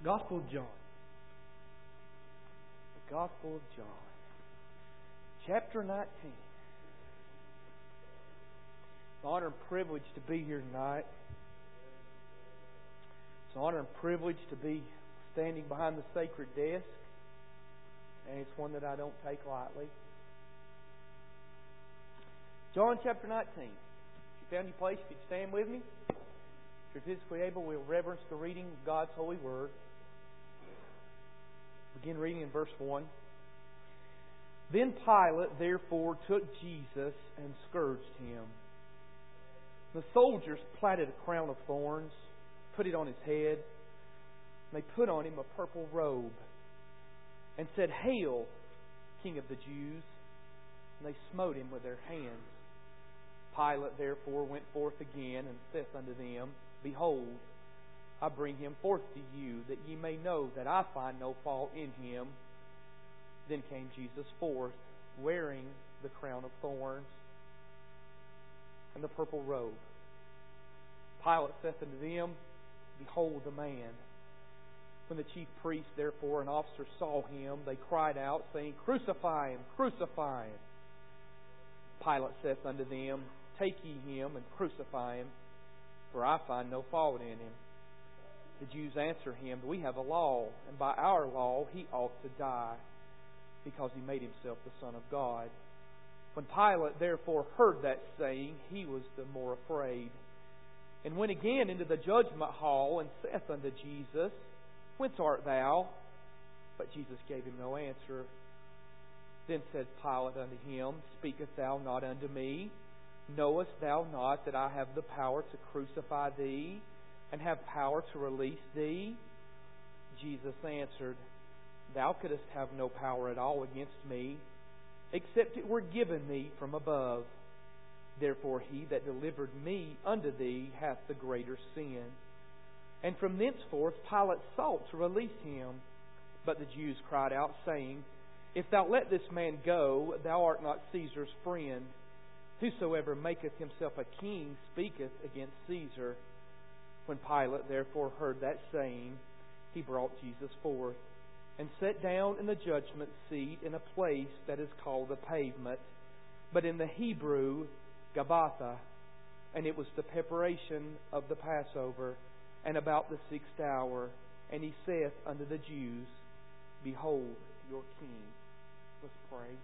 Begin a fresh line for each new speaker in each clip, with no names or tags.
Gospel of John. The Gospel of John. Chapter 19. It's an honor and privilege to be here tonight. It's an honor and privilege to be standing behind the sacred desk. And it's one that I don't take lightly. John chapter 19. If you found your place, if you'd stand with me. If you're physically able, we'll reverence the reading of God's holy word. Begin reading in verse 1. Then Pilate therefore took Jesus and scourged him. The soldiers plaited a crown of thorns, put it on his head, and they put on him a purple robe, and said, "Hail, King of the Jews!" And they smote him with their hands. Pilate therefore went forth again, and saith unto them, Behold, I bring him forth to you, that ye may know that I find no fault in him. Then came Jesus forth, wearing the crown of thorns and the purple robe. Pilate saith unto them, Behold the man. When the chief priests therefore and officers saw him, they cried out, saying, Crucify him, crucify him. Pilate saith unto them, Take ye him and crucify him, for I find no fault in him. The Jews answer him, We have a law, and by our law he ought to die, because he made himself the Son of God. When Pilate therefore heard that saying, he was the more afraid, and went again into the judgment hall, and saith unto Jesus, Whence art thou? But Jesus gave him no answer. Then said Pilate unto him, Speakest thou not unto me? Knowest thou not that I have the power to crucify thee, and have power to release thee? Jesus answered, Thou couldst have no power at all against me, except it were given thee from above. Therefore he that delivered me unto thee hath the greater sin. And from thenceforth Pilate sought to release him. But the Jews cried out, saying, If thou let this man go, thou art not Caesar's friend. Whosoever maketh himself a king speaketh against Caesar. When Pilate therefore heard that saying, he brought Jesus forth, and sat down in the judgment seat in a place that is called the Pavement, but in the Hebrew, Gabbatha. And it was the preparation of the Passover, and about the 6th hour. And he saith unto the Jews, Behold your King. Let's pray.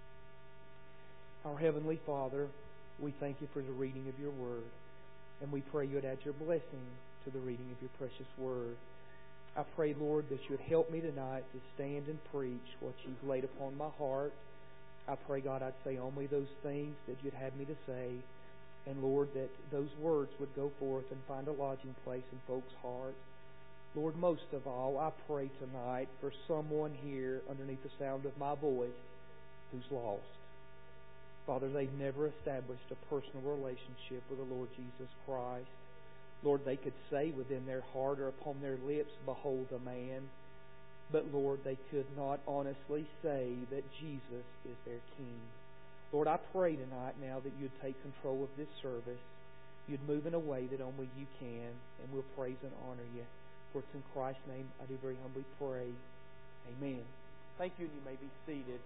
Our Heavenly Father, we thank you for the reading of your Word, and we pray you would add your blessing to the reading of your precious Word. I pray, Lord, that you would help me tonight to stand and preach what you've laid upon my heart. I pray, God, I'd say only those things that you'd have me to say, and Lord, that those words would go forth and find a lodging place in folks' hearts. Lord, most of all, I pray tonight for someone here underneath the sound of my voice who's lost. Father, they've never established a personal relationship with the Lord Jesus Christ. Lord, they could say within their heart or upon their lips, Behold the man. But Lord, they could not honestly say that Jesus is their King. Lord, I pray tonight now that you'd take control of this service. You'd move in a way that only you can, and we'll praise and honor you. For it's in Christ's name I do very humbly pray. Amen. Thank you, and you may be seated.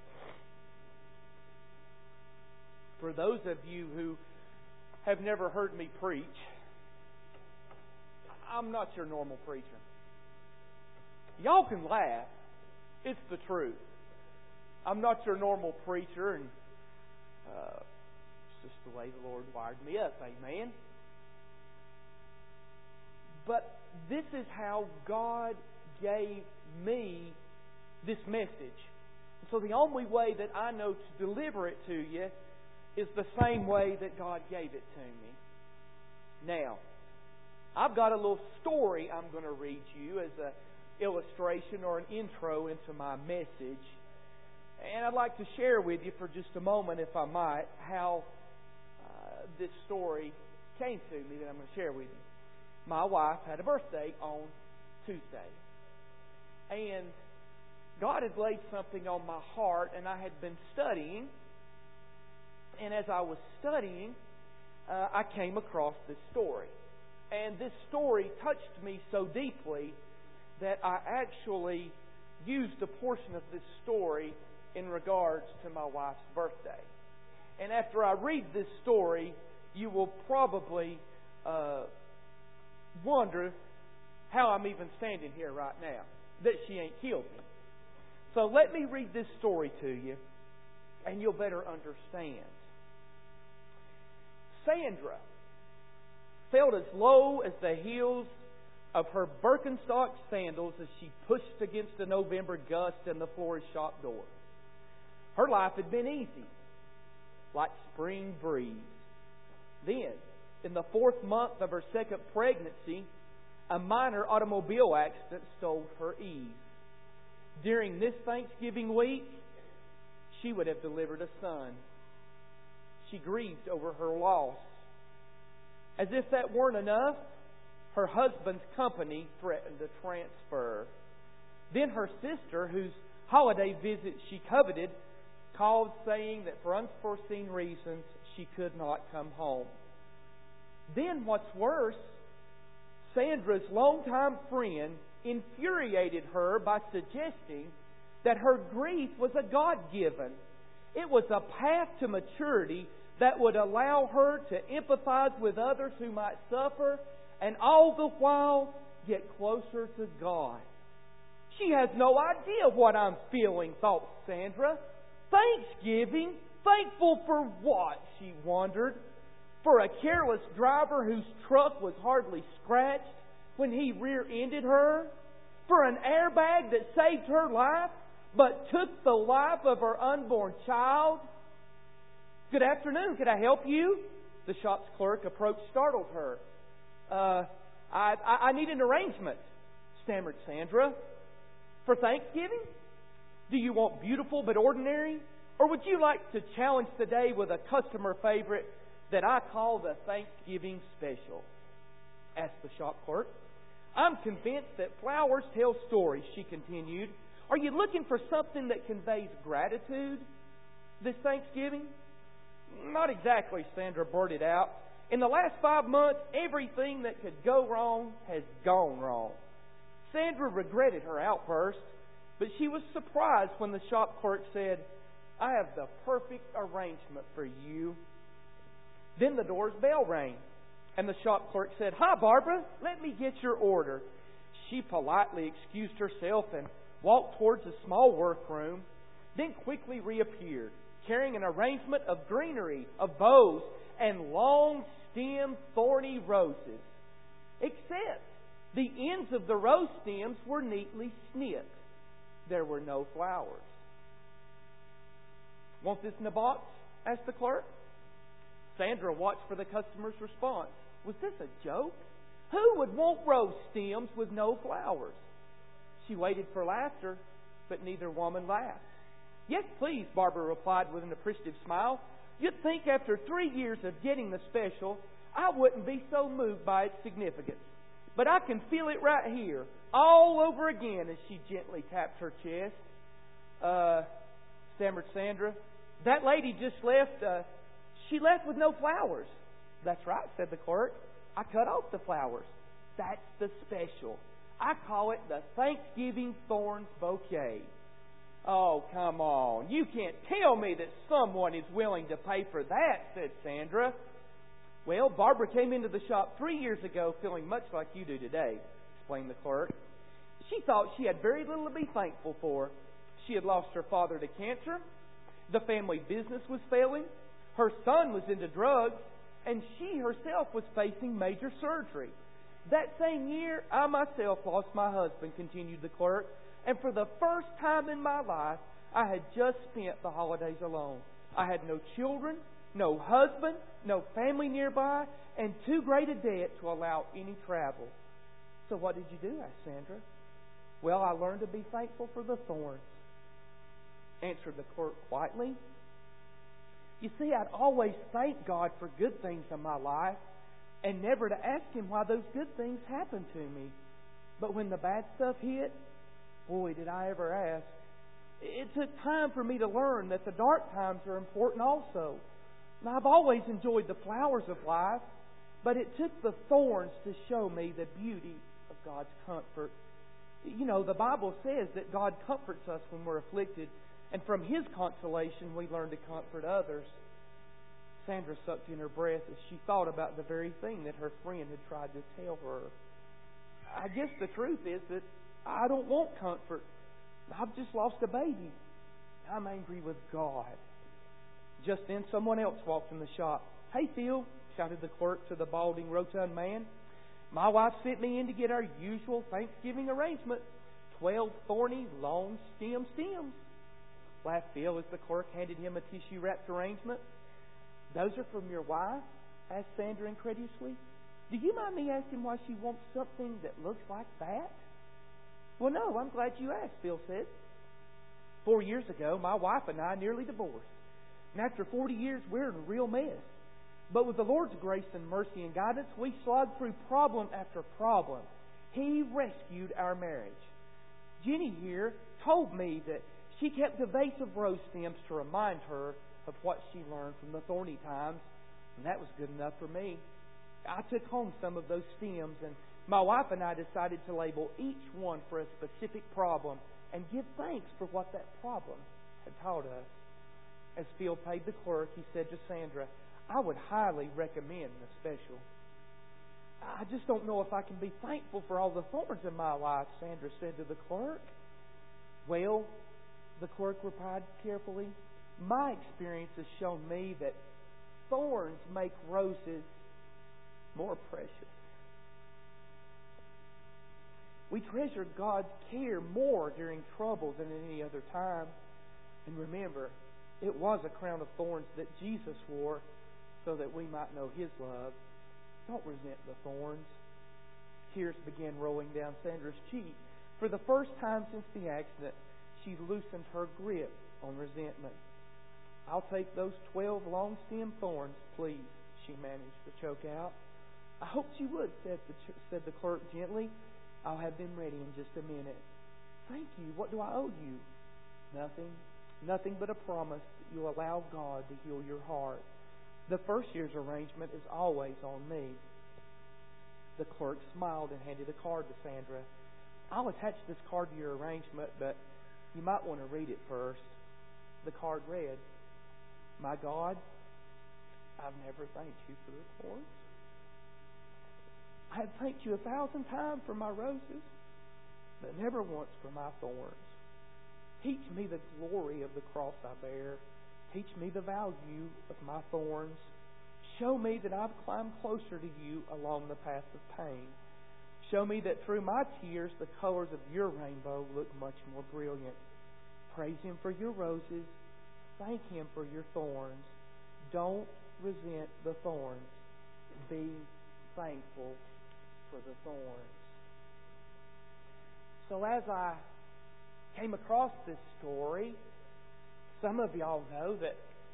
For those of you who have never heard me preach, I'm not your normal preacher. Y'all can laugh. It's the truth. I'm not your normal preacher, and it's just the way the Lord wired me up. Amen. But this is how God gave me this message. So the only way that I know to deliver it to you is the same way that God gave it to me. Now, I've got a little story I'm going to read you as an illustration or an intro into my message. And I'd like to share with you for just a moment, if I might, how this story came to me that I'm going to share with you. My wife had a birthday on Tuesday. And God had laid something on my heart, and I had been studying. And as I was studying, I came across this story. And this story touched me so deeply that I actually used a portion of this story in regards to my wife's birthday. And after I read this story, you will probably wonder how I'm even standing here right now, that she ain't killed me. So let me read this story to you, and you'll better understand. Sandra felt as low as the heels of her Birkenstock sandals as she pushed against a November gust in the florist shop door. Her life had been easy, like spring breeze. Then, in the 4th month of her second pregnancy, a minor automobile accident stole her ease. During this Thanksgiving week, she would have delivered a son. She grieved over her loss. As if that weren't enough, her husband's company threatened to transfer. Then her sister, whose holiday visit she coveted, called saying that for unforeseen reasons she could not come home. Then what's worse, Sandra's longtime friend infuriated her by suggesting that her grief was a God-given. It was a path to maturity that would allow her to empathize with others who might suffer and all the while get closer to God. She has no idea what I'm feeling, thought Sandra. Thanksgiving? Thankful for what? She wondered. For a careless driver whose truck was hardly scratched when he rear-ended her? For an airbag that saved her life but took the life of her unborn child? Good afternoon, can I help you? The shop's clerk approached, startled her. I need an arrangement, stammered Sandra. For Thanksgiving? Do you want beautiful but ordinary? Or would you like to challenge the day with a customer favorite that I call the Thanksgiving special? Asked the shop clerk. I'm convinced that flowers tell stories, she continued. Are you looking for something that conveys gratitude this Thanksgiving? Not exactly, Sandra blurted out. In the last 5 months, everything that could go wrong has gone wrong. Sandra regretted her outburst, but she was surprised when the shop clerk said, I have the perfect arrangement for you. Then the door's bell rang, and the shop clerk said, Hi, Barbara, let me get your order. She politely excused herself and walked towards a small workroom, then quickly reappeared, carrying an arrangement of greenery, of bows, and long-stemmed thorny roses. Except the ends of the rose stems were neatly snipped. There were no flowers. Want this in a box? Asked the clerk. Sandra watched for the customer's response. Was this a joke? Who would want rose stems with no flowers? She waited for laughter, but neither woman laughed. Yes, please, Barbara replied with an appreciative smile. You'd think after 3 years of getting the special, I wouldn't be so moved by its significance. But I can feel it right here, all over again, as she gently tapped her chest. Stammered Sandra. That lady just left. She left with no flowers. That's right, said the clerk. I cut off the flowers. That's the special. I call it the Thanksgiving Thorns Bouquet. Oh, come on. You can't tell me that someone is willing to pay for that, said Sandra. Well, Barbara came into the shop 3 years ago feeling much like you do today, explained the clerk. She thought she had very little to be thankful for. She had lost her father to cancer. The family business was failing. Her son was into drugs. And she herself was facing major surgery. That same year, I myself lost my husband, continued the clerk. And for the first time in my life, I had just spent the holidays alone. I had no children, no husband, no family nearby, and too great a debt to allow any travel. So what did you do? Asked Sandra. Well, I learned to be thankful for the thorns, answered the clerk quietly. You see, I'd always thank God for good things in my life and never to ask Him why those good things happened to me. But when the bad stuff hit, boy, did I ever ask. It took time for me to learn that the dark times are important also. Now, I've always enjoyed the flowers of life, but it took the thorns to show me the beauty of God's comfort. You know, the Bible says that God comforts us when we're afflicted, and from His consolation we learn to comfort others. Sandra sucked in her breath as she thought about the very thing that her friend had tried to tell her. I guess the truth is that I don't want comfort. I've just lost a baby. I'm angry with God. Just then someone else walked in the shop. "Hey, Phil," shouted the clerk to the balding, rotund man. "My wife sent me in to get our usual Thanksgiving arrangement. 12 thorny, long stems," laughed Phil as the clerk handed him a tissue-wrapped arrangement. "Those are from your wife?" asked Sandra incredulously. "Do you mind me asking why she wants something that looks like that?" "Well, no, I'm glad you asked," Phil said. 4 years ago, my wife and I nearly divorced. And after 40 years, we're in a real mess. But with the Lord's grace and mercy and guidance, we slogged through problem after problem. He rescued our marriage. Jenny here told me that she kept a vase of rose stems to remind her of what she learned from the thorny times, and that was good enough for me. I took home some of those stems, and my wife and I decided to label each one for a specific problem and give thanks for what that problem had taught us. As Phil paid the clerk, he said to Sandra, "I would highly recommend the special." "I just don't know if I can be thankful for all the thorns in my life," Sandra said to the clerk. "Well," the clerk replied carefully, "my experience has shown me that thorns make roses more precious." We treasure God's care more during trouble than at any other time. And remember, it was a crown of thorns that Jesus wore so that we might know His love. Don't resent the thorns. Tears began rolling down Sandra's cheek. For the first time since the accident, she loosened her grip on resentment. "I'll take those 12 long-stem thorns, please," she managed to choke out. "I hoped you would," said the clerk gently. "I'll have them ready in just a minute." "Thank you. What do I owe you?" "Nothing. Nothing but a promise that you'll allow God to heal your heart. The first year's arrangement is always on me." The clerk smiled and handed a card to Sandra. "I'll attach this card to your arrangement, but you might want to read it first." The card read, "My God, I've never thanked you for the thorns. I have thanked you 1,000 times for my roses, but never once for my thorns. Teach me the glory of the cross I bear. Teach me the value of my thorns. Show me that I've climbed closer to you along the path of pain. Show me that through my tears the colors of your rainbow look much more brilliant. Praise Him for your roses. Thank Him for your thorns. Don't resent the thorns. Be thankful for the thorns." So as I came across this story, some of y'all know that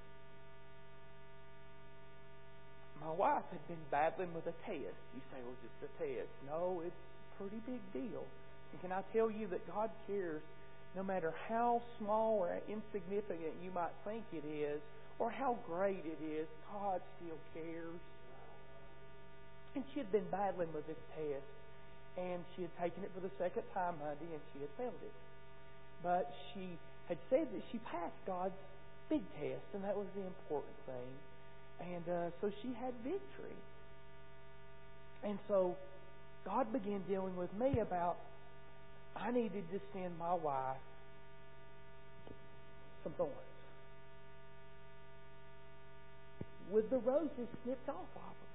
my wife had been battling with a test. You say, "Well, just a test." No, it's a pretty big deal. And can I tell you that God cares no matter how small or insignificant you might think it is, or how great it is, God still cares. And she had been battling with this test, and she had taken it for the second time Monday, and she had failed it. But she had said that she passed God's big test, and that was the important thing. And so she had victory. And so God began dealing with me about I needed to send my wife some thorns with the roses snipped off of them.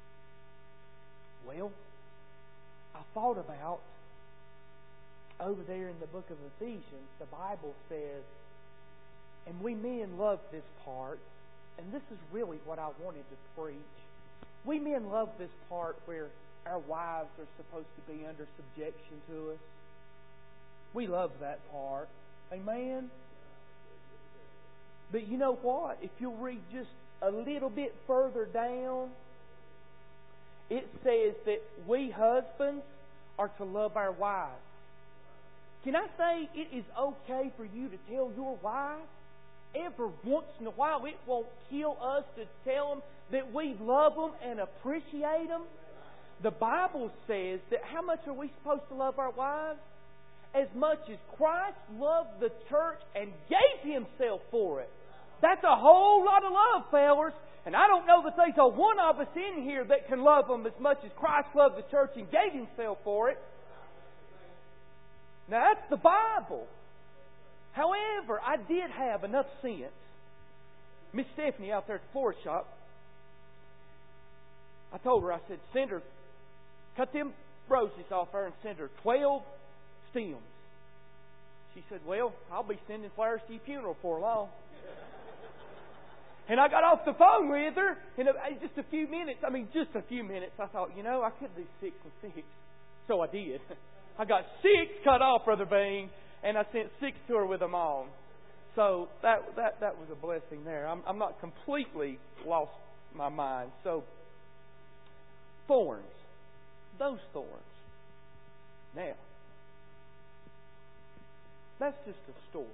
Well, I thought about over there in the book of Ephesians, the Bible says, and we men love this part, and this is really what I wanted to preach. We men love this part where our wives are supposed to be under subjection to us. We love that part. Amen? But you know what? If you'll read just a little bit further down, it says that we husbands are to love our wives. Can I say it is okay for you to tell your wife? Every once in a while, it won't kill us to tell them that we love them and appreciate them. The Bible says that how much are we supposed to love our wives? as much as Christ loved the church and gave Himself for it. That's a whole lot of love, fellas. And I don't know that there's a one of us in here that can love them as much as Christ loved the church and gave Himself for it. Now, that's the Bible. However, I did have enough sense. Miss Stephanie out there at the florist shop, I told her, I said, send her, cut them roses off her and send her 12 stems. She said, well, I'll be sending flowers to your funeral for long. And I got off the phone with her in just a few minutes. I thought, I could do 6 and 6. So I did. I got 6 cut off, Brother Bing, and I sent 6 to her with them on. So that was a blessing there. I'm not completely lost my mind. So, thorns. Those thorns. Now, that's just a story.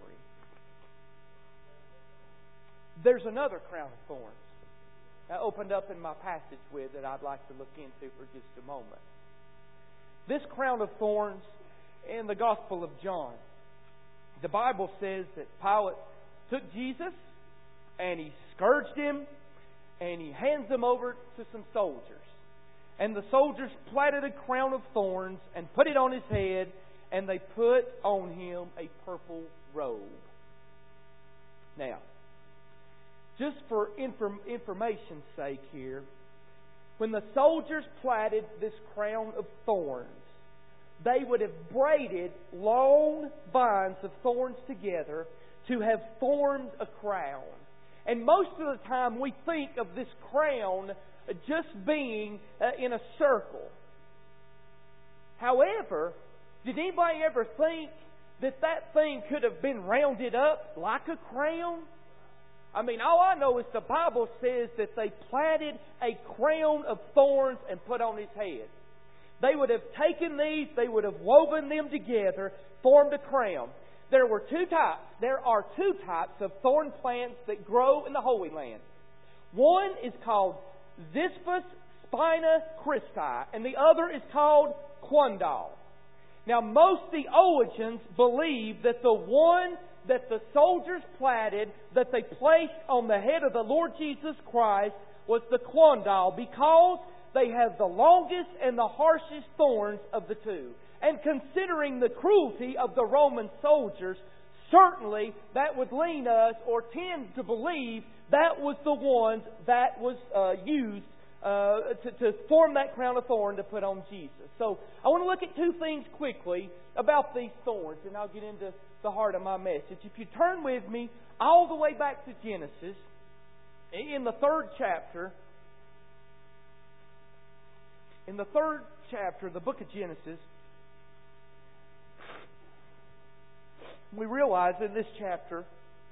There's another crown of thorns I opened up in my passage with that I'd like to look into for just a moment. This crown of thorns in the Gospel of John. The Bible says that Pilate took Jesus and he scourged Him and he hands Him over to some soldiers. And the soldiers platted a crown of thorns and put it on His head, and they put on Him a purple robe. Now, just for information's sake here, when the soldiers platted this crown of thorns, they would have braided long vines of thorns together to have formed a crown. And most of the time we think of this crown just being in a circle. However, did anybody ever think that thing could have been rounded up like a crown? All I know is the Bible says that they platted a crown of thorns and put on His head. They would have taken these, they would have woven them together, formed a crown. There are 2 types of thorn plants that grow in the Holy Land. One is called Zyphus spina Christi, and the other is called quandal. Now, most theologians believe that the one that the soldiers platted, that they placed on the head of the Lord Jesus Christ, was the quandal, because they have the longest and the harshest thorns of the 2. And considering the cruelty of the Roman soldiers, certainly that would lean us or tend to believe that was the ones that was used to form that crown of thorn to put on Jesus. So I want to look at 2 things quickly about these thorns, and I'll get into the heart of my message. If you turn with me all the way back to Genesis, in the 3rd chapter, the book of Genesis, we realize in this chapter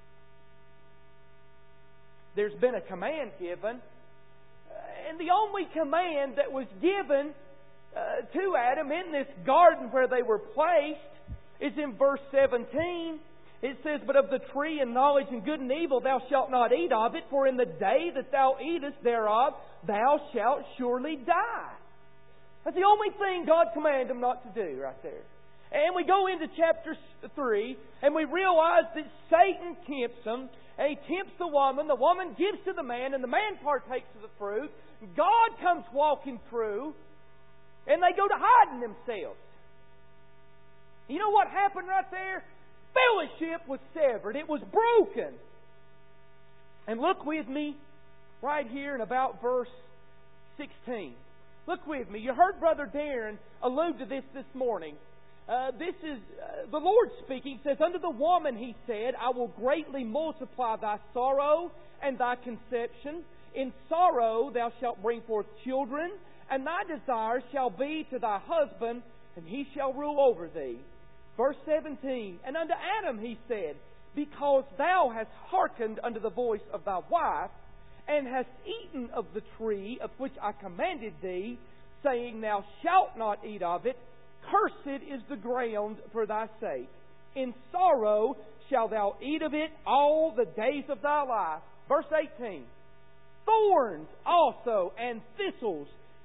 there's been a command given, and the only command that was given to Adam in this garden where they were placed is in verse 17. It says, "But of the tree and knowledge and good and evil thou shalt not eat of it, for in the day that thou eatest thereof thou shalt surely die." That's the only thing God commanded them not to do right there. And we go into chapter 3, and we realize that Satan tempts them, and he tempts the woman gives to the man, and the man partakes of the fruit. God comes walking through, and they go to hiding themselves. You know what happened right there? Fellowship was severed. It was broken. And look with me right here in about verse 16. Look with me. You heard Brother Darren allude to this morning. This is the Lord speaking. He says, "Unto the woman He said, I will greatly multiply thy sorrow and thy conception. In sorrow thou shalt bring forth children, and thy desire shall be to thy husband, and he shall rule over thee." Verse 17, "And unto Adam He said, Because thou hast hearkened unto the voice of thy wife, and hast eaten of the tree of which I commanded thee, saying, Thou shalt not eat of it, cursed is the ground for thy sake. In sorrow shalt thou eat of it all the days of thy life." Verse 18, "Thorns also and thistles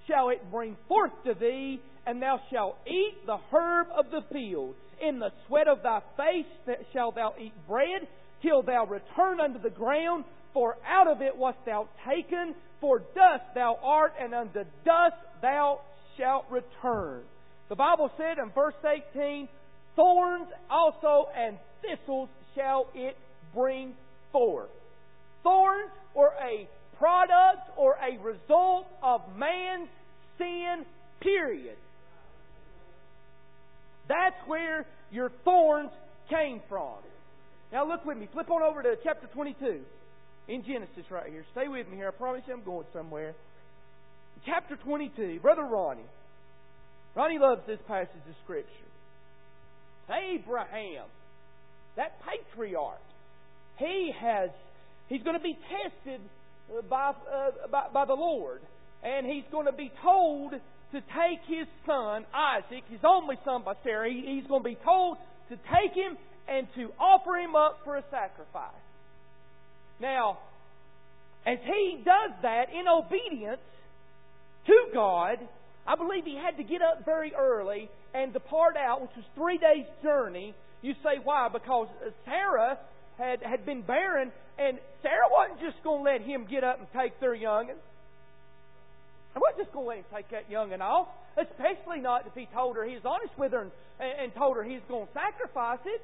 shall it bring forth to thee, and thou shalt eat the herb of the field. In the sweat of thy face shalt thou eat bread, till thou return unto the ground, for out of it wast thou taken, for dust thou art, and unto dust thou shalt return. The Bible said in verse 18, thorns also and thistles shall it bring forth. Thorns were a product or a result of man's sin, period. That's where your thorns came from. Now look with me. Flip on over to chapter 22 in Genesis right here. Stay with me here. I promise you I'm going somewhere. Chapter 22. Brother Ronnie loves this passage of Scripture. Abraham, that patriarch, he's going to be tested by the Lord. And he's going to be told to take his son, Isaac, his only son by Sarah. He's going to be told to take him and to offer him up for a sacrifice. Now, as he does that in obedience to God, I believe he had to get up very early and depart out, which was 3 days' journey. You say, why? Because Sarah had been barren, and Sarah wasn't just going to let him get up and take their young'un. I wasn't just going to let him take that young'un off, especially not if he told her he was honest with her and told her he was going to sacrifice it.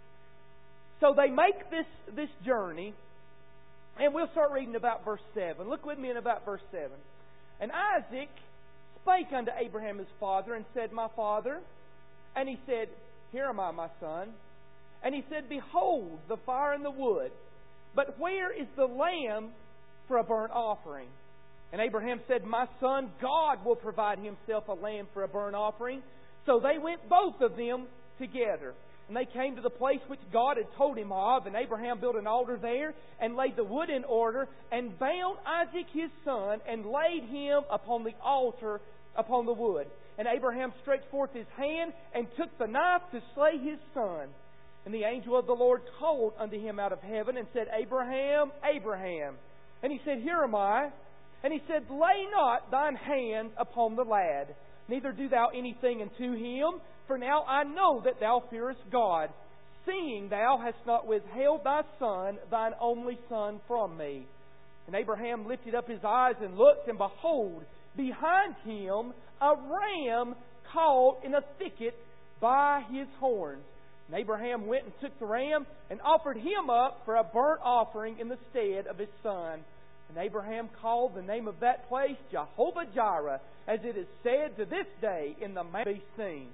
So they make this journey, and we'll start reading about verse 7. Look with me in about verse 7. And Isaac spake unto Abraham his father, and said, My father. And he said, Here am I, my son. And he said, Behold, the fire and the wood, but where is the lamb for a burnt offering? And Abraham said, My son, God will provide himself a lamb for a burnt offering. So they went both of them together. And they came to the place which God had told him of. And Abraham built an altar there, and laid the wood in order, and bound Isaac his son, and laid him upon the altar upon the wood. And Abraham stretched forth his hand, and took the knife to slay his son. And the angel of the Lord called unto him out of heaven, and said, Abraham, Abraham. And he said, Here am I. And he said, Lay not thine hand upon the lad, neither do thou anything unto him, for now I know that thou fearest God, seeing thou hast not withheld thy son, thine only son, from me. And Abraham lifted up his eyes and looked, and behold, behind him a ram caught in a thicket by his horns. And Abraham went and took the ram, and offered him up for a burnt offering in the stead of his son. And Abraham called the name of that place Jehovah-Jireh, as it is said to this day, in the man be seen.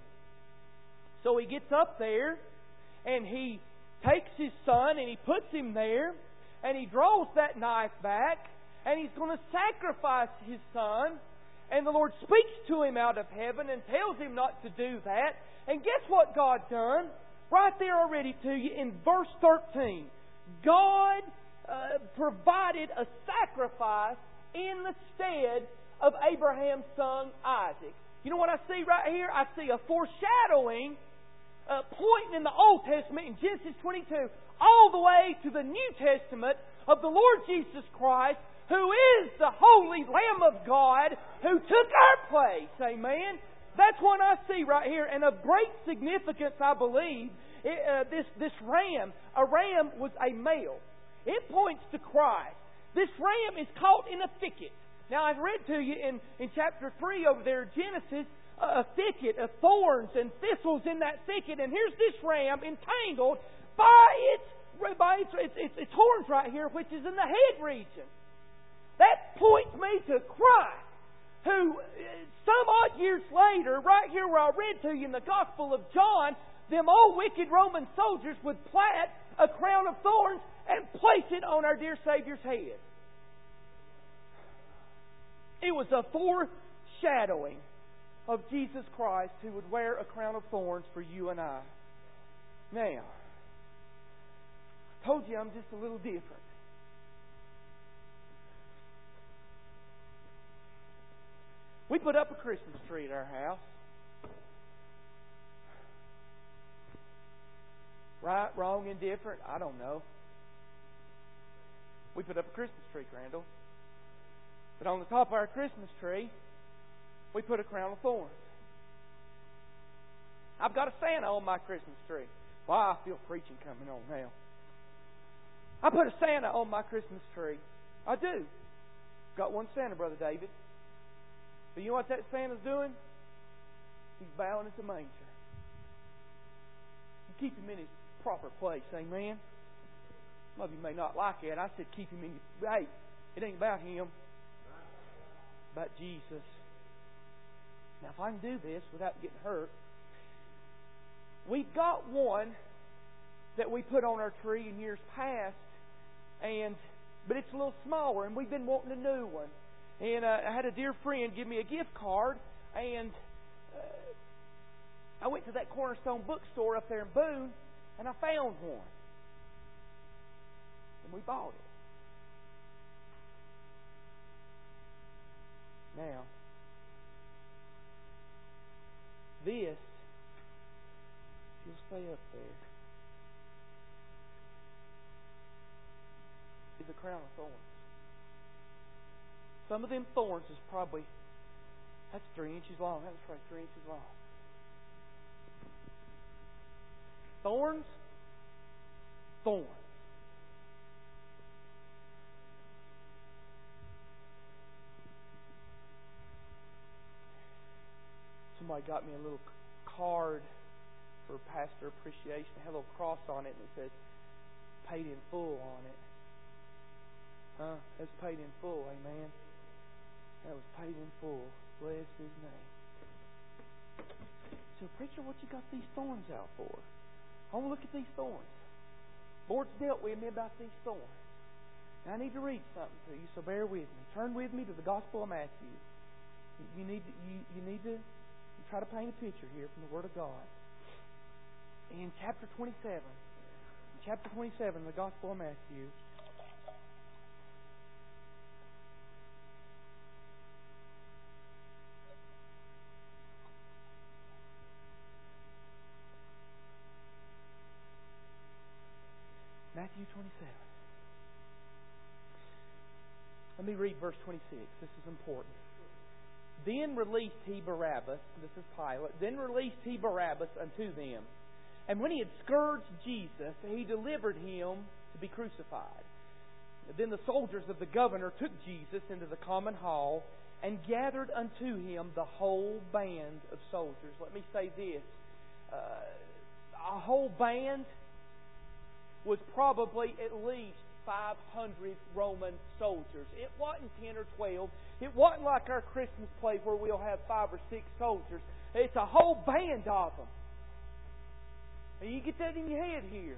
So he gets up there, and he takes his son, and he puts him there, and he draws that knife back, and he's going to sacrifice his son. And the Lord speaks to him out of heaven and tells him not to do that. And guess what God done? Right there already to you in verse 13. God provided a sacrifice in the stead of Abraham's son Isaac. You know what I see right here? I see a foreshadowing pointing in the Old Testament in Genesis 22 all the way to the New Testament of the Lord Jesus Christ, who is the holy Lamb of God who took our place. Amen. That's what I see right here, and of great significance, I believe. This ram, a ram was a male. It points to Christ. This ram is caught in a thicket. Now, I've read to you in chapter 3 over there, Genesis, a thicket of thorns and thistles in that thicket. And here's this ram entangled by its horns right here, which is in the head region. That points me to Christ, who some odd years later, right here where I read to you in the Gospel of John, them old wicked Roman soldiers would plant a crown of thorns and place it on our dear Savior's head. It was a foreshadowing of Jesus Christ, who would wear a crown of thorns for you and I. Now, I told you I'm just a little different. We put up a Christmas tree at our house. Right, wrong, indifferent, I don't know. We put up a Christmas tree, Crandall. But on the top of our Christmas tree, we put a crown of thorns. I've got a Santa on my Christmas tree. Well, I feel preaching coming on now. I put a Santa on my Christmas tree. I do. Got one Santa, Brother David. But you know what that Santa's doing? He's bowing at the manger. You keep him in his proper place, amen? Some of you may not like it. I said keep him in his... Hey, it ain't about him. It's about Jesus. Now, if I can do this without getting hurt, we've got one that we put on our tree in years past, but it's a little smaller, and we've been wanting a new one. And I had a dear friend give me a gift card, and I went to that Cornerstone bookstore up there in Boone, and I found one. And we bought it. Now, this, if you'll stay up there, is a crown of thorns. Some of them thorns is probably, that's 3 inches long. That was probably 3 inches long. Thorns. Somebody got me a little card for pastor appreciation. It had a little cross on it, and it says, paid in full on it. That's paid in full, amen. That was paid in full. Bless His name. So, preacher, what you got these thorns out for? I want to look at these thorns. The Lord's dealt with me about these thorns. Now, I need to read something to you, so bear with me. Turn with me to the Gospel of Matthew. You need to try to paint a picture here from the Word of God. In chapter 27, the Gospel of Matthew, Matthew 27. Let me read verse 26. This is important. Then released he Barabbas, this is Pilate, then released he Barabbas unto them. And when he had scourged Jesus, he delivered him to be crucified. Then the soldiers of the governor took Jesus into the common hall and gathered unto him the whole band of soldiers. Let me say this. A whole band was probably at least 500 Roman soldiers. It wasn't 10 or 12. It wasn't like our Christmas play where we'll have 5 or 6 soldiers. It's a whole band of them. And you get that in your head here.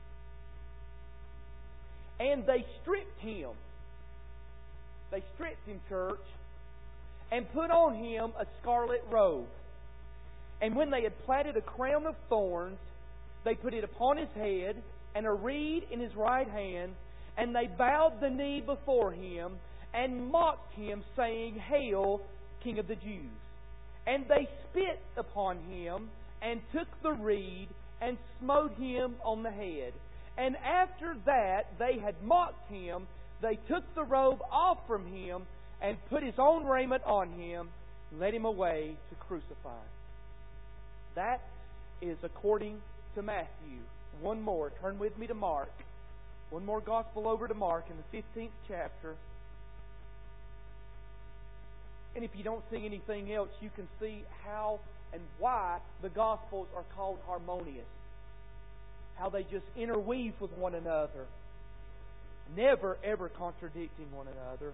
And they stripped him. They stripped him, church, and put on him a scarlet robe. And when they had platted a crown of thorns, they put it upon his head, and a reed in his right hand, and they bowed the knee before him, and mocked him, saying, Hail, King of the Jews! And they spit upon him, and took the reed, and smote him on the head. And after that they had mocked him, they took the robe off from him, and put his own raiment on him, and led him away to crucify him. That is according to Matthew. One more. Turn with me to Mark. One more gospel over to Mark in the 15th chapter. And if you don't see anything else, you can see how and why the Gospels are called harmonious. How they just interweave with one another. Never, ever contradicting one another.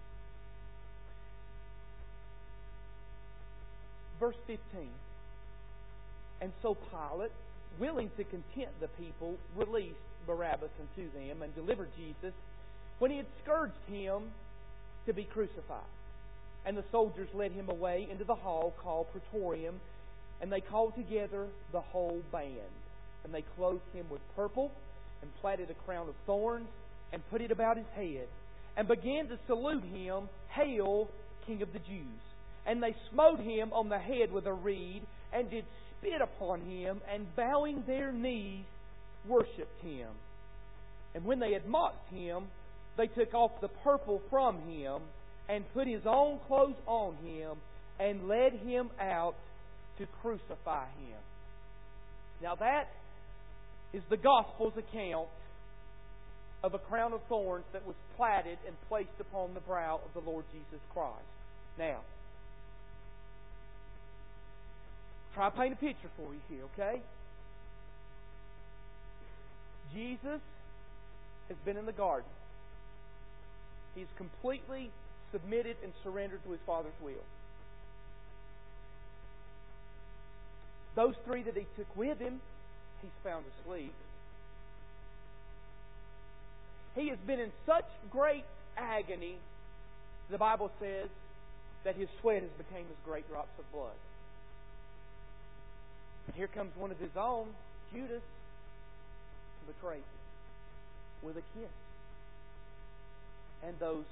Verse 15. And so Pilate, willing to content the people, released Barabbas unto them and delivered Jesus when he had scourged him to be crucified. And the soldiers led him away into the hall called Praetorium, and they called together the whole band. And they clothed him with purple, and platted a crown of thorns, and put it about his head, and began to salute him, Hail, King of the Jews! And they smote him on the head with a reed, and did spit upon him, and bowing their knees, worshipped him. And when they had mocked him, they took off the purple from him, and put his own clothes on him, and led Him out to crucify Him. Now that is the Gospel's account of a crown of thorns that was platted and placed upon the brow of the Lord Jesus Christ. Now, try to paint a picture for you here, okay? Jesus has been in the garden. He's completely submitted and surrendered to His Father's will. Those three that He took with Him, He's found asleep. He has been in such great agony, the Bible says, that His sweat has become as great drops of blood. And here comes one of His own, Judas, to betray Him with a kiss. And those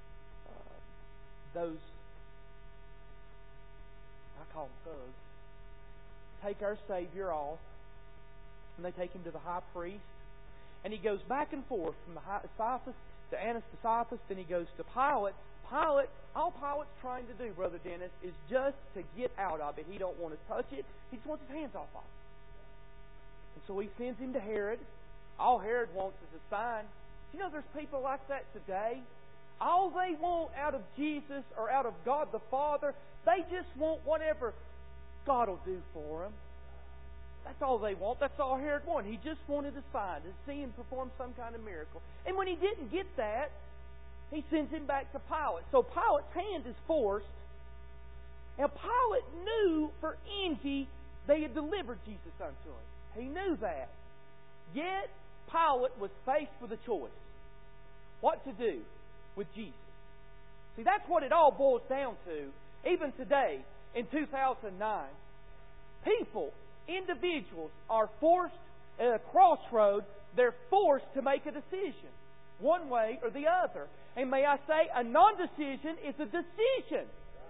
I call them thugs, take our Savior off, and they take Him to the high priest, and he goes back and forth from the Caiaphas to Annas to Caiaphas, then he goes to Pilate. All Pilate's trying to do, Brother Dennis, is just to get out of it. He don't want to touch it. He just wants his hands off of it. And so he sends him to Herod. All Herod wants is a sign. You know, there's people like that today. All they want out of Jesus or out of God the Father, they just want whatever God will do for them. That's all they want. That's all Herod wanted. He just wanted a sign to see him perform some kind of miracle. And when he didn't get that, he sends him back to Pilate. So Pilate's hand is forced. Now Pilate knew for envy they had delivered Jesus unto him. He knew that. Yet Pilate was faced with a choice. What to do with Jesus. See, that's what it all boils down to. Even today, in 2009, people, individuals are forced at a crossroad. They're forced to make a decision, one way or the other. And may I say, a non-decision is a decision.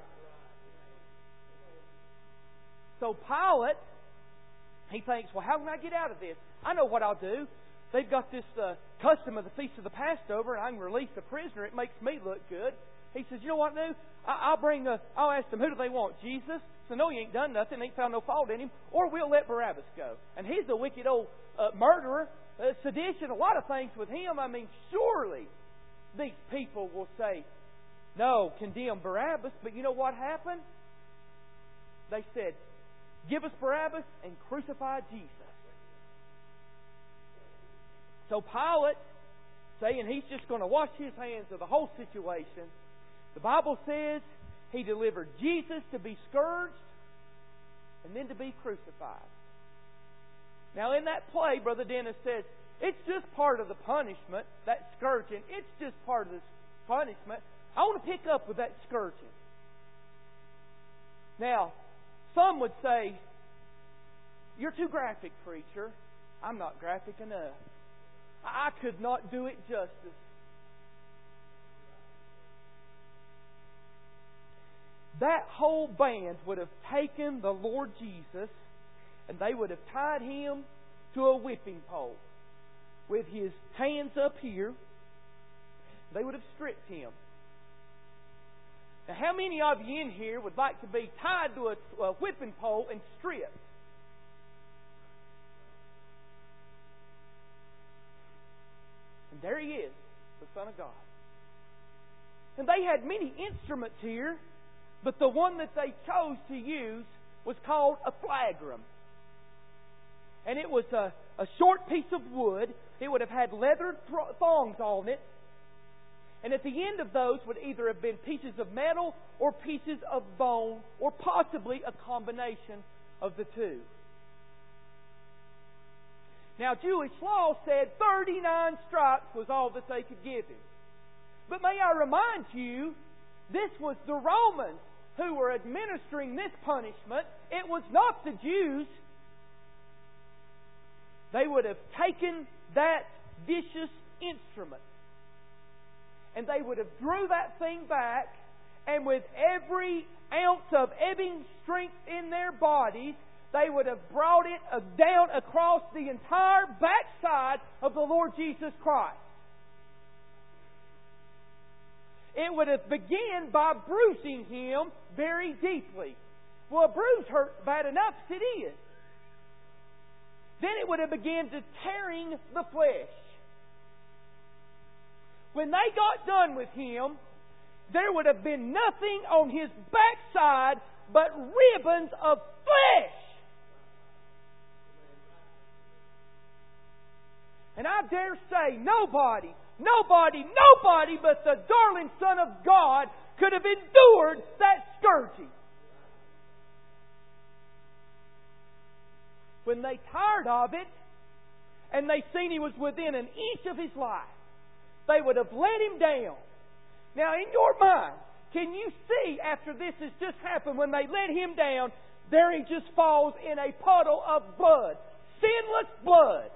So Pilate, he thinks, well, how can I get out of this? I know what I'll do. They've got this custom of the Feast of the Passover, and I can release the prisoner. It makes me look good. He says, you know what, I'll do? I'll ask them, who do they want? Jesus? So no, he ain't done nothing. Ain't found no fault in him. Or we'll let Barabbas go. And he's a wicked old murderer, sedition, a lot of things with him. I mean, surely these people will say, no, condemn Barabbas. But you know what happened? They said, give us Barabbas and crucify Jesus. So Pilate, saying he's just going to wash his hands of the whole situation, the Bible says he delivered Jesus to be scourged and then to be crucified. Now in that play, Brother Dennis says, it's just part of the punishment, that scourging. It's just part of this punishment. I want to pick up with that scourging. Now, some would say, you're too graphic, preacher. I'm not graphic enough. I could not do it justice. That whole band would have taken the Lord Jesus and they would have tied Him to a whipping pole with His hands up here. They would have stripped Him. Now, how many of you in here would like to be tied to a whipping pole and stripped? And there He is, the Son of God. And they had many instruments here, but the one that they chose to use was called a flagrum. And it was a short piece of wood. It would have had leather thongs on it. And at the end of those would either have been pieces of metal or pieces of bone, or possibly a combination of the two. Now, Jewish law said 39 stripes was all that they could give Him. But may I remind you, this was the Romans who were administering this punishment. It was not the Jews. They would have taken that vicious instrument and they would have drew that thing back, and with every ounce of ebbing strength in their bodies, they would have brought it down across the entire backside of the Lord Jesus Christ. it would have begun by bruising him very deeply. Well, a bruise hurts bad enough as it is. Then it would have begun to tearing the flesh. When they got done with him, there would have been nothing on his backside but ribbons of flesh. And I dare say nobody but the darling Son of God could have endured that scourging. When they tired of it, and they seen he was within an inch of his life, they would have let him down. Now, in your mind, can you see after this has just happened, when they let him down, there he just falls in a puddle of blood. Sinless blood.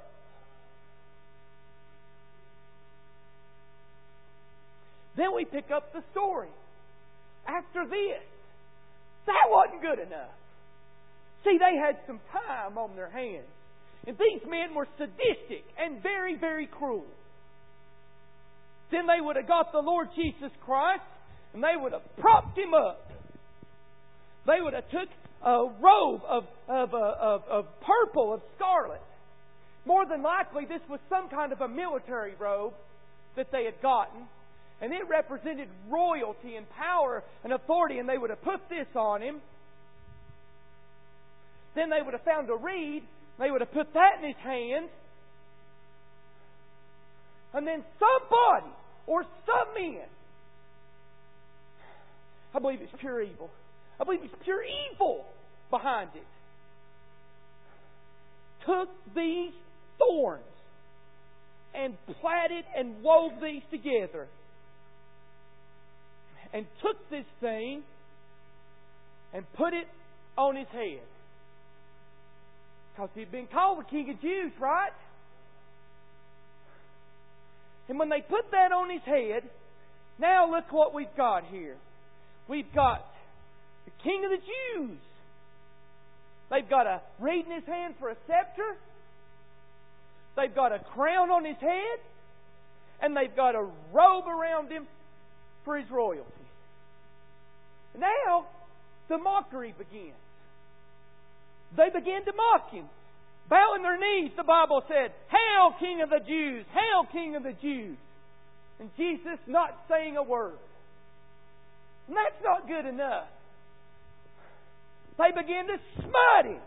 Then we pick up the story. After this, that wasn't good enough. See, they had some time on their hands. And these men were sadistic and very, very cruel. Then they would have got the Lord Jesus Christ and they would have propped Him up. They would have took a robe of purple, of scarlet. More than likely, this was some kind of a military robe that they had gotten. And it represented royalty and power and authority. And they would have put this on Him. Then they would have found a reed. They would have put that in His hand. And then somebody or some men, I believe it's pure evil. I believe it's pure evil behind it, took these thorns and plaited and wove these together. And took this thing and put it on His head. Because He'd been called the King of Jews, right? And when they put that on His head, now look what we've got here. We've got the King of the Jews. They've got a reed in His hand for a scepter. They've got a crown on His head. And they've got a robe around Him for His royalty. Now, the mockery begins. They begin to mock Him. Bowing their knees, the Bible said, "Hail, King of the Jews! Hail, King of the Jews!" And Jesus not saying a word. And that's not good enough. They begin to smite Him.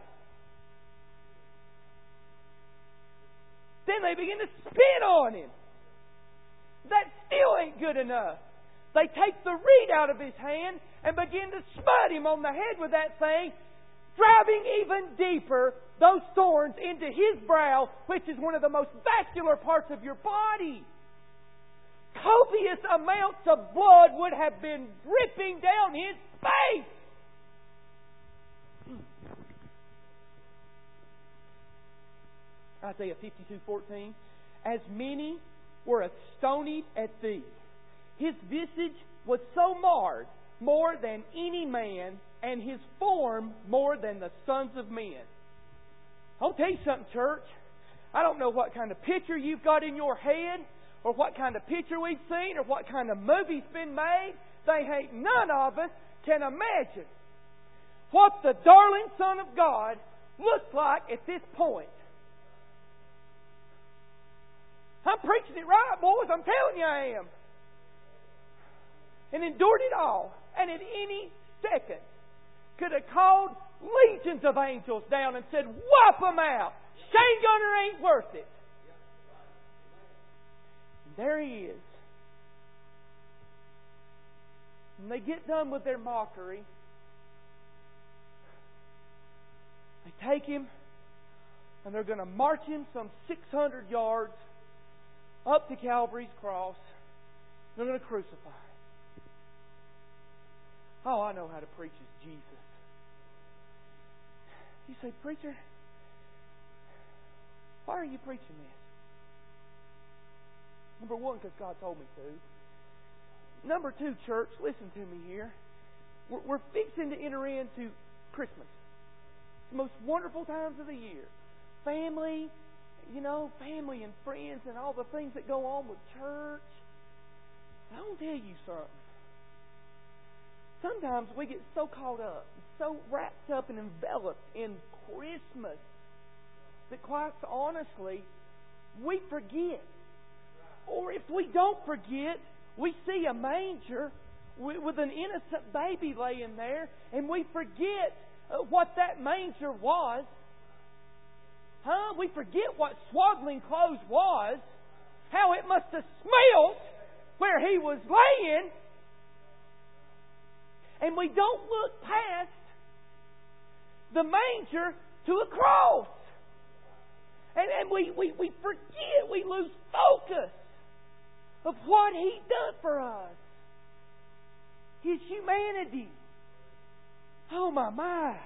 Then they begin to spit on Him. That still ain't good enough. They take the reed out of His hand and begin to smite Him on the head with that thing, driving even deeper those thorns into His brow, which is one of the most vascular parts of your body. Copious amounts of blood would have been dripping down His face. Isaiah 52:14. As many were astonied at Thee. His visage was so marred, more than any man, and his form more than the sons of men. I'll tell you something, church. I don't know what kind of picture you've got in your head, or what kind of picture we've seen, or what kind of movie's been made. None of us can imagine what the darling Son of God looks like at this point. I'm preaching it right, boys. I'm telling you I am. And endured it all. And at any second could have called legions of angels down and said, "Wipe them out. Shane Gunner ain't worth it." And there He is. When they get done with their mockery, they take Him and they're going to march Him some 600 yards up to Calvary's cross. They're going to crucify Him. Oh, I know how to preach as Jesus. You say, "Preacher, why are you preaching this?" Number one, because God told me to. Number two, church, listen to me here. We're fixing to enter into Christmas. It's the most wonderful times of the year. Family, family and friends and all the things that go on with church. I want to tell you something. Sometimes we get so caught up, so wrapped up and enveloped in Christmas that quite honestly, we forget. Or if we don't forget, we see a manger with an innocent baby laying there, and we forget what that manger was. We forget what swaddling clothes was, how it must have smelled where He was laying. And we don't look past the manger to a cross. And we forget, we lose focus of what He done for us. His humanity. Oh my.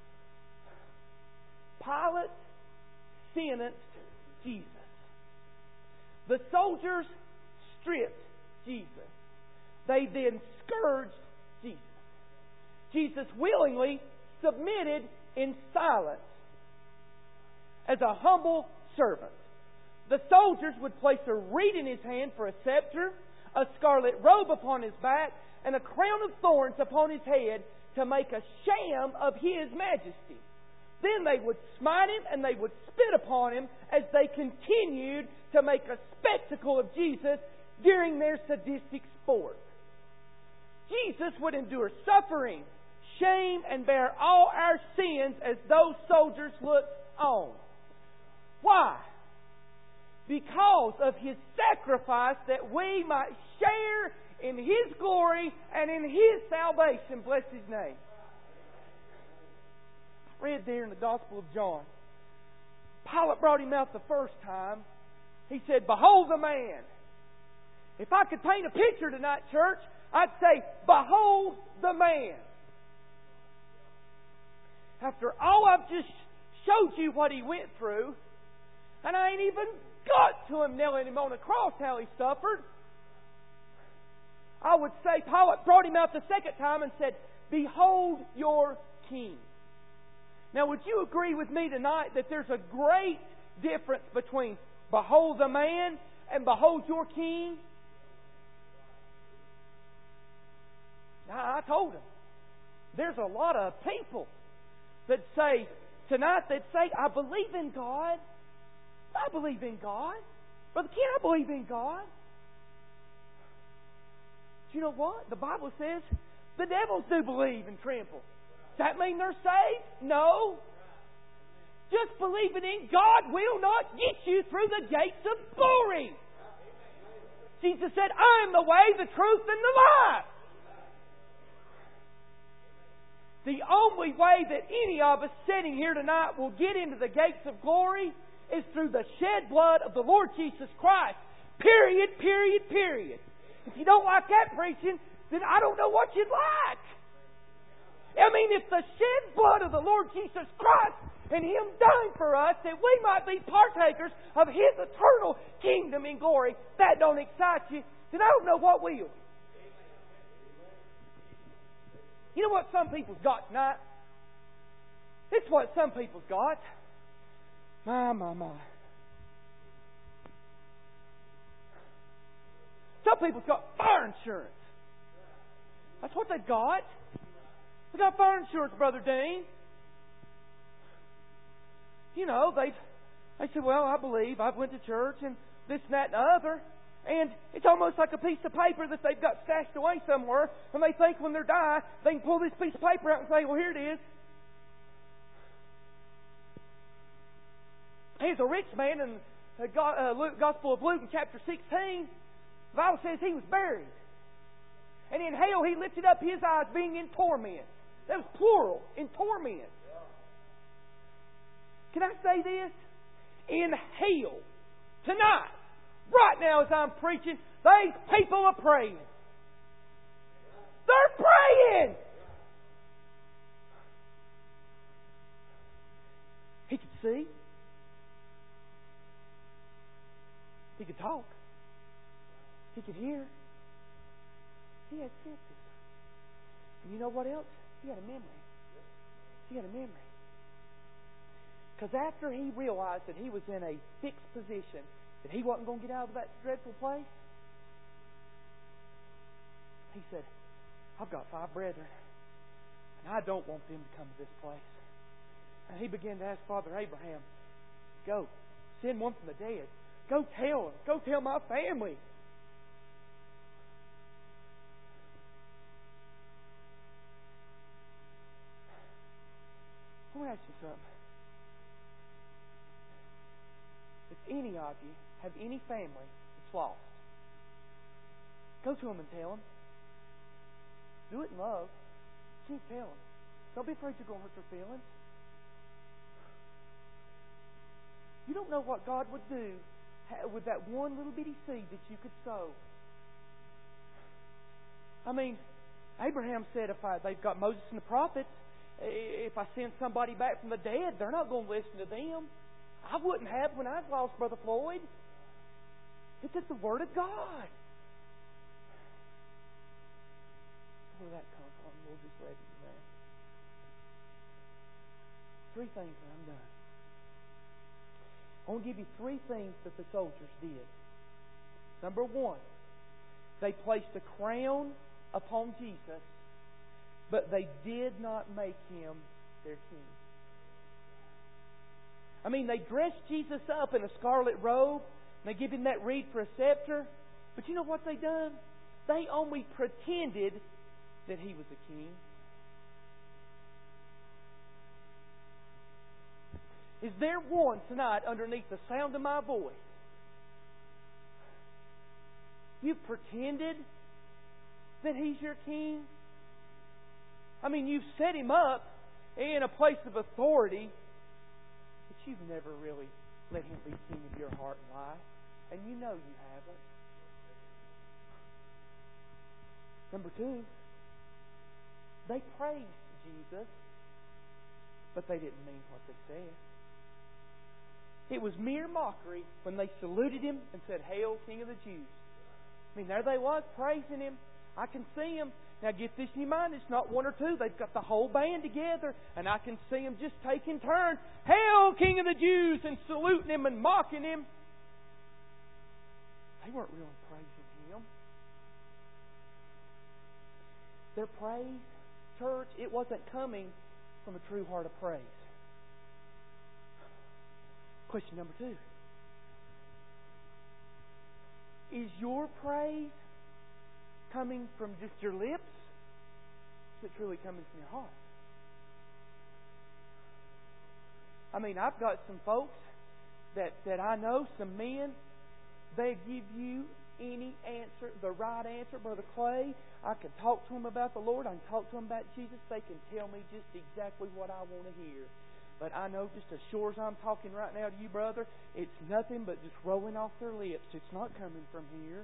Pilate sentenced Jesus. The soldiers stripped Jesus. They then scourged Jesus. Jesus willingly submitted in silence as a humble servant. The soldiers would place a reed in His hand for a scepter, a scarlet robe upon His back, and a crown of thorns upon His head to make a sham of His majesty. Then they would smite Him and they would spit upon Him as they continued to make a spectacle of Jesus during their sadistic sport. Jesus would endure suffering, shame, and bear all our sins as those soldiers looked on. Why? Because of His sacrifice that we might share in His glory and in His salvation. Bless His name. I read there in the Gospel of John. Pilate brought Him out the first time. He said, "Behold the man." If I could paint a picture tonight, church, I'd say, "Behold the man." After all I've just showed you what He went through, and I ain't even got to Him nailing Him on a cross, how He suffered, I would say Pilate brought Him out the second time and said, "Behold your King." Now, would you agree with me tonight that there's a great difference between "Behold the man" and "Behold your King"? Now, I told him, there's a lot of people that say, tonight, that say, "I believe in God. I believe in God. Brother Ken, I believe in God." Do you know what? The Bible says the devils do believe and tremble. Does that mean they're saved? No. Just believing in God will not get you through the gates of glory. Jesus said, "I am the way, the truth, and the life." The only way that any of us sitting here tonight will get into the gates of glory is through the shed blood of the Lord Jesus Christ. Period, period, period. If you don't like that preaching, then I don't know what you'd like. I mean, if the shed blood of the Lord Jesus Christ and Him dying for us, that we might be partakers of His eternal kingdom in glory, that don't excite you, then I don't know what will. You know what some people's got tonight? It's what some people's got. My. Some people's got fire insurance. That's what they've got. They got fire insurance, Brother Dean. You know, they say, "Well, I believe. I've went to church and this and that and the other." And it's almost like a piece of paper that they've got stashed away somewhere, and they think when they die, they can pull this piece of paper out and say, "Well, here it is." Here's a rich man in the Gospel of Luke in chapter 16. The Bible says he was buried. And in hell he lifted up his eyes being in torment. That was plural, in torment. Can I say this? In hell, tonight, right now as I'm preaching, these people are praying. They're praying! He could see. He could talk. He could hear. He had senses. And you know what else? He had a memory. He had a memory. Because after he realized that he was in a fixed position, that he wasn't going to get out of that dreadful place, He said, I've got 5 brethren, and I don't want them to come to this place. And he began to ask Father Abraham, go, send one from the dead. Go tell them. Go tell my family. I want to ask you something. If any of you have any family that's lost, go to them and tell them. Do it in love. Just tell them. Don't be afraid you're going to hurt their feelings. You don't know what God would do with that one little bitty seed that you could sow. I mean, Abraham said, they've got Moses and the prophets, if I send somebody back from the dead, they're not going to listen to them. I wouldn't have when I lost Brother Floyd. It's just the Word of God. Where did that come from? We'll just let it be there. 3 things and I'm done. I want to give you 3 things that the soldiers did. Number 1, they placed a crown upon Jesus, but they did not make Him their king. I mean, they dressed Jesus up in a scarlet robe, and they give Him that reed for a scepter. But you know what they done? They only pretended that He was a king. Is there one tonight underneath the sound of my voice? You've pretended that He's your king? I mean, you've set Him up in a place of authority, but you've never really let Him be king of your heart and life. And you know you haven't. Number 2, they praised Jesus, but they didn't mean what they said. It was mere mockery when they saluted Him and said, "Hail, King of the Jews." I mean, there they was, praising Him. I can see them. Now get this in your mind, it's not 1 or 2. They've got the whole band together, and I can see them just taking turns. "Hail, King of the Jews," and saluting Him and mocking Him. They weren't really praising Him. Their praise, church, it wasn't coming from a true heart of praise. Question number 2. Is your praise coming from just your lips? Is it truly coming from your heart? I mean, I've got some folks that I know, some men, they give you any answer, the right answer. Brother Clay, I can talk to them about the Lord. I can talk to them about Jesus. They can tell me just exactly what I want to hear. But I know just as sure as I'm talking right now to you, brother, it's nothing but just rolling off their lips. It's not coming from here.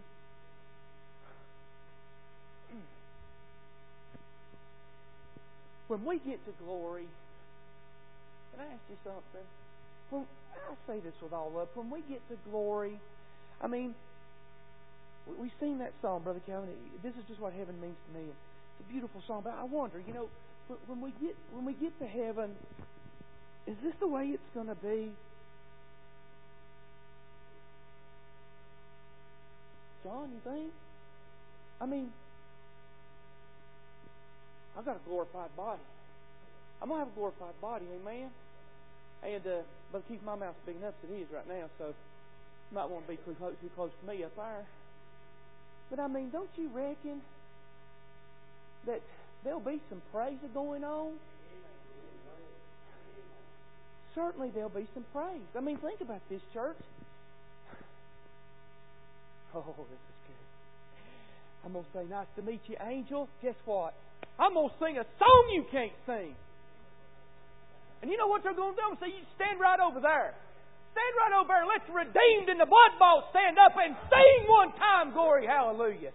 When we get to glory, can I ask you something? I say this with all love. When we get to glory, I mean, we sing that song, Brother Calvin. This is just what heaven means to me. It's a beautiful song. But I wonder, when we get to heaven, is this the way it's going to be? John, you think? I mean, I've got a glorified body. I'm going to have a glorified body, amen? And, but keep my mouth big enough as it is right now, so you might want to be too close to me up there. But I mean, don't you reckon that there'll be some praise going on? Certainly there'll be some praise. I mean, think about this, church. Oh, this is good. I'm going to say, "Nice to meet you, Angel." Guess what? I'm going to sing a song you can't sing. And you know what they're going to do? I'm going to say, "You stand right over there. Stand right over there and let the redeemed and the blood-bought stand up and sing one time. Glory, hallelujah."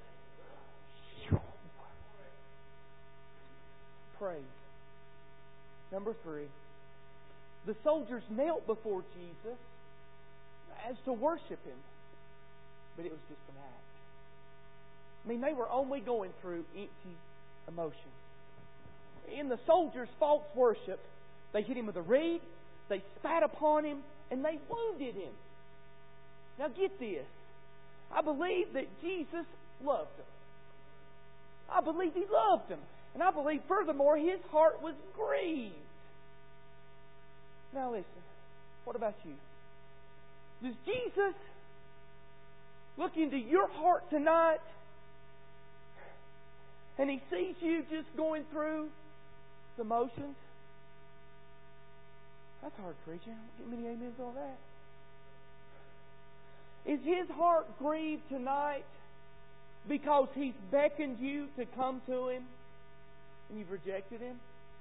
Praise. Number 3. The soldiers knelt before Jesus as to worship Him. But it was just an act. I mean, they were only going through empty emotions. In the soldiers' false worship, they hit Him with a reed, they spat upon Him, and they wounded Him. Now get this. I believe that Jesus loved them. I believe He loved them. And I believe, furthermore, His heart was grieved. Now listen, what about you? Does Jesus look into your heart tonight and He sees you just going through the motions? That's hard preaching. I don't get many amens on that. Is His heart grieved tonight because He's beckoned you to come to Him and you've rejected Him?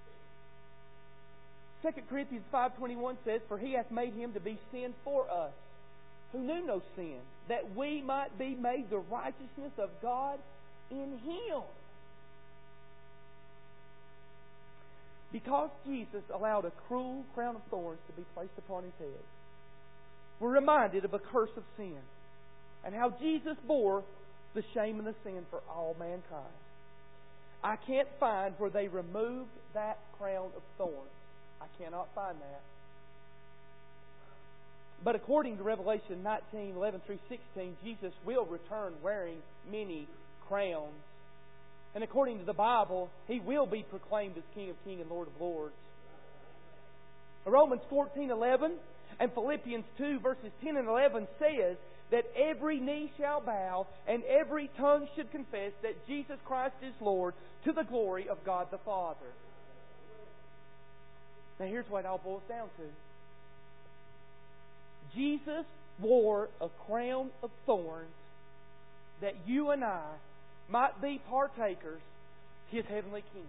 2 Corinthians 5:21 says, "For He hath made Him to be sin for us, who knew no sin, that we might be made the righteousness of God in Him." Because Jesus allowed a cruel crown of thorns to be placed upon His head, we're reminded of a curse of sin and how Jesus bore the shame and the sin for all mankind. I can't find where they removed that crown of thorns. I cannot find that. But according to Revelation 19:11-16, Jesus will return wearing many crowns. And according to the Bible, He will be proclaimed as King of Kings and Lord of Lords. Romans 14:11 and Philippians 2 verses 10 and 11 says that every knee shall bow and every tongue should confess that Jesus Christ is Lord, to the glory of God the Father. Now here's what it all boils down to. Jesus wore a crown of thorns that you and I might be partakers of His heavenly kingdom.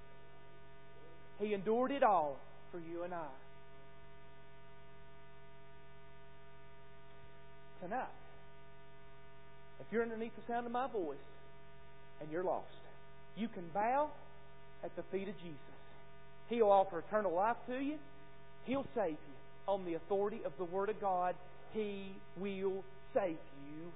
He endured it all for you and I. Tonight, if you're underneath the sound of my voice and you're lost, you can bow at the feet of Jesus. He'll offer eternal life to you. He'll save you. On the authority of the Word of God, He will save you.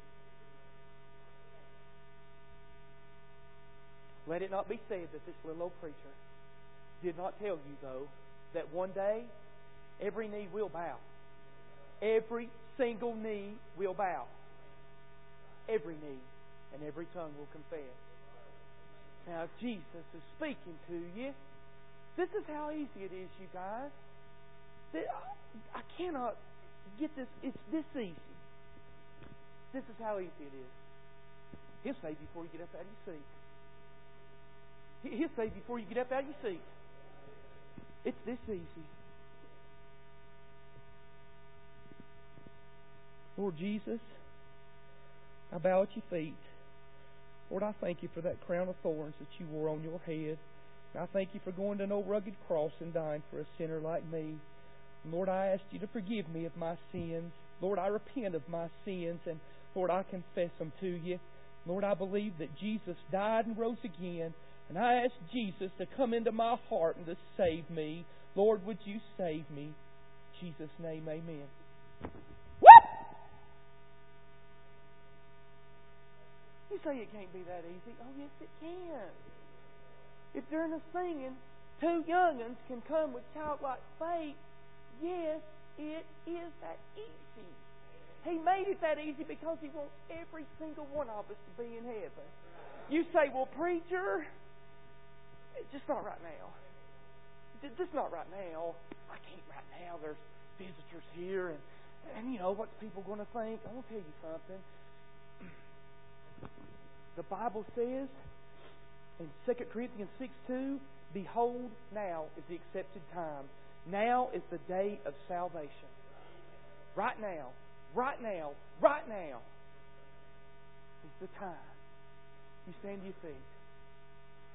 Let it not be said that this little old preacher did not tell you, though, that one day every knee will bow. Every single knee will bow. Every knee and every tongue will confess. Now, if Jesus is speaking to you, this is how easy it is, you guys. I cannot get this. It's this easy. This is how easy it is. He'll save you before you get up out of your seat. He'll save you before you get up out of your seat. It's this easy. Lord Jesus, I bow at your feet. Lord, I thank you for that crown of thorns that you wore on your head. I thank you for going to an old rugged cross and dying for a sinner like me. Lord, I ask you to forgive me of my sins. Lord, I repent of my sins, and Lord, I confess them to you. Lord, I believe that Jesus died and rose again, and I ask Jesus to come into my heart and to save me. Lord, would you save me? In Jesus' name, amen. Whoop! You say it can't be that easy. Oh, yes, it can. If during the singing, two young'uns can come with childlike faith, yes, it is that easy. He made it that easy because He wants every single one of us to be in heaven. You say, well, preacher, just not right now. Just not right now. I can't right now. There's visitors here, and you know, what's people going to think? I want to tell you something. The Bible says in 2 Corinthians 6:2, behold, now is the accepted time. Now is the day of salvation. Right now, right is the time. You stand to your feet.